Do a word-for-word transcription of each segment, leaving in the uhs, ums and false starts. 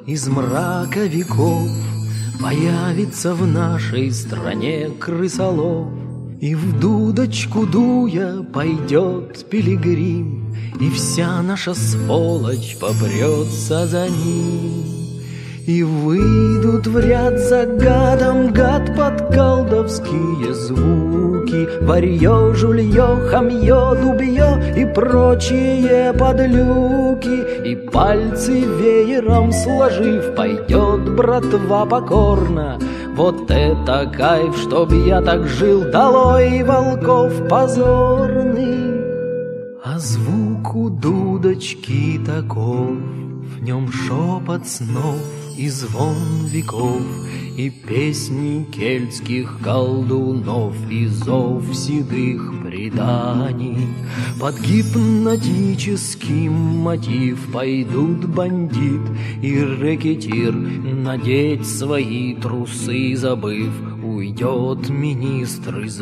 из мрака веков появится в нашей стране крысолов. И в дудочку дуя пойдет пилигрим, и вся наша сволочь попрется за ним. И выйдут в ряд за гадом гад под колдовские звуки, варьё, жульё, хамьё, дубьё и прочие подлюки. И пальцы веером сложив, пойдет братва покорно. Вот это кайф, чтоб я так жил, долой волков позорный. А звук у дудочки таков, в нем шепот снов и звон веков, и песни кельтских колдунов, и зов седых преданий. Под гипнотический мотив пойдут бандит и рэкетир, надеть свои трусы забыв, уйдет министр из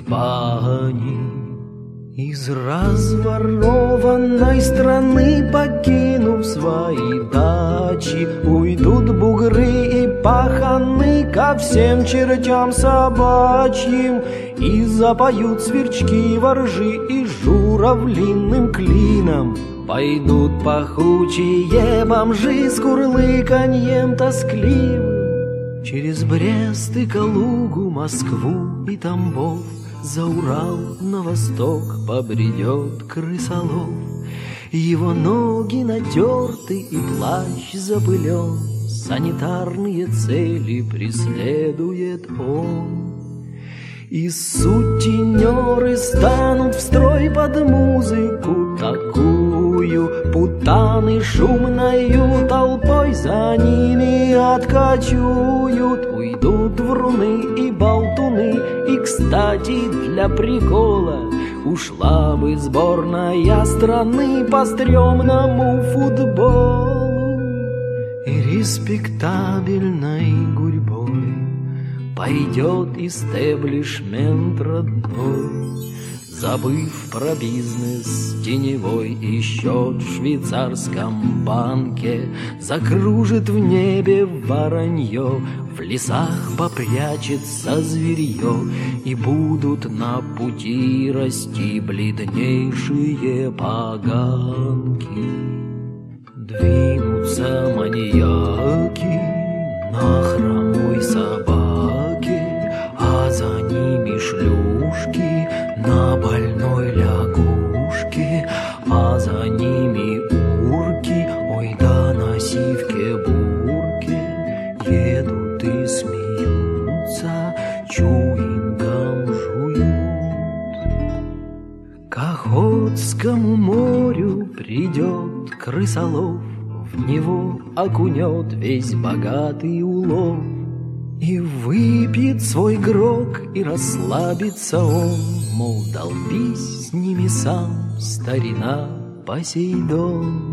бани. Из разворованной страны, покинув свои дачи, уйдут бугры и паханы ко всем чертям собачьим, и запоют сверчки, воржи и журавлиным клином. Пойдут пахучие бомжи с курлыканьем тоскливым через Брест и Калугу, Москву и Тамбов. За Урал на восток побредет крысолов. Его ноги натерты и плащ запылен, санитарные цели преследует он. И сутенеры станут в строй под музыку такую, путаны шумною толпой за ними откачуют. Уйдут вруны и болтуны, и, кстати, для прикола ушла бы сборная страны по стрёмному футболу. И респектабельной гурьбой пойдет истеблишмент родной, забыв про бизнес теневой и счет в швейцарском банке. Закружит в небе воронье, в лесах попрячется зверье, и будут на пути расти бледнейшие поганки. Двинутся маньяки на хромой собаке, а за ними шлюшки на больной лягушке, а за ними урки, ой да на сивке-бурке. Едут и смеются, чуингом жуют. К Охотскому морю придет крысолов, в него окунет весь богатый улов. И выпьет свой грог, и расслабится он, мол, долбись с ними сам, старина Посейдон.